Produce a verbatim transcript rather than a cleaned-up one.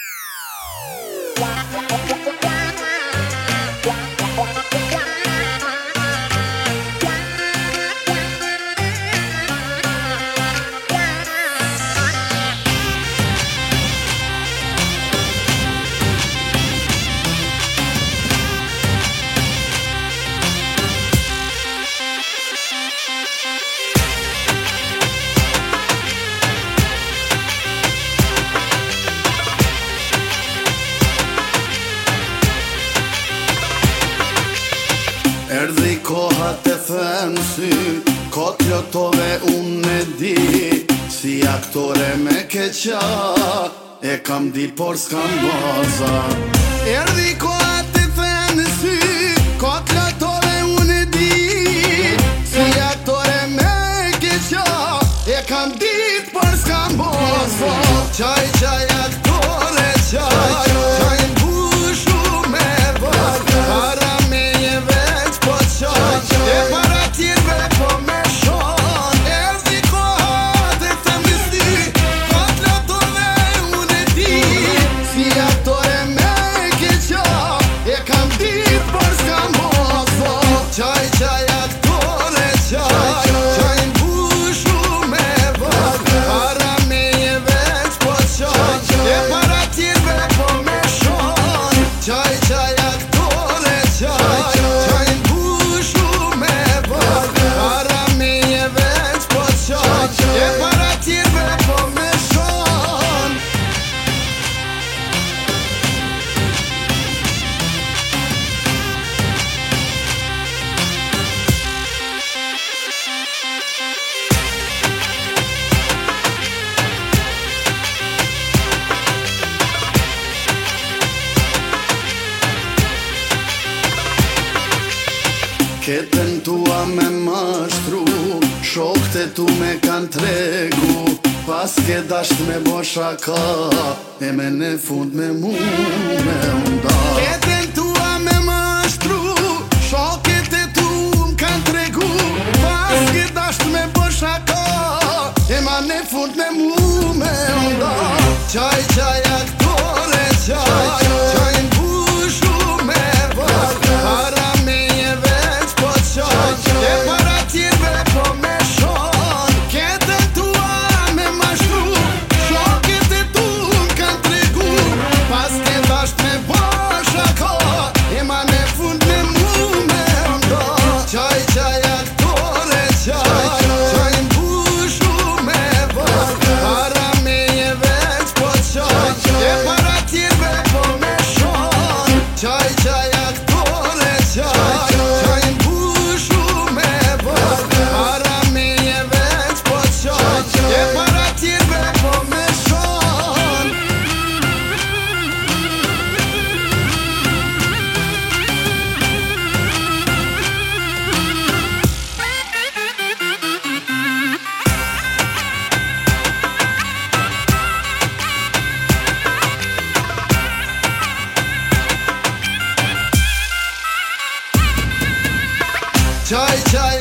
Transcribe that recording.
Erdhi koha të thënë sy, kot lotove unë e di, si aktore me keqa, e kam dit por s'kam baza. Erdhi koha të thënë sy, kot lotove unë e di, si aktore me keqa, e kam dit por s'kam baza. Qaj, qaj, aktore, qaj, qaj mbushu me vazda, para me je veç po qaj, e para tjerve po me shon. Erdhi koha të thëmë si, kot lotove unë e di, si aktore me keqa, e kam dit por s'kam baza. Qaj, qaj, aktore, qaj, qaj mbushu me vazda, para me je veç po qaj, e para tjerve po me shon. Qaj, qaj, aktore, qaj, qaj mbushu me vazda, para me je veç po qaj, e para tjerve po me shon. Ketën tua me mashtru, shokte tu me kan tregu, pas ke dasht me bo shaka, e me në fund me mu me nda. Ketën tua me mashtru, shoket e tu m'kan tregu, pas ke dasht me bo shaka, e ma në fund me mu me nda. Qaj, qaj, aktore, qaj, qaj mbushu me vazda, para me je veç po qaj, e para tjerve po me shon. Ketën tua me mashtru, shoket e tu m'kan tregu, pas ke dasht me bo shaka, e ma në fund me mu me nda. Qaj, qaj, aktore, qaj, qaj mbushu me vazda, para me je veç po qaj, e para tjerve po me shon. Qaj, qaj, aktore, qaj, qaj mbushu me vazda, para me je veç po qaj, e para tjerve po me shon. Qaj, qaj,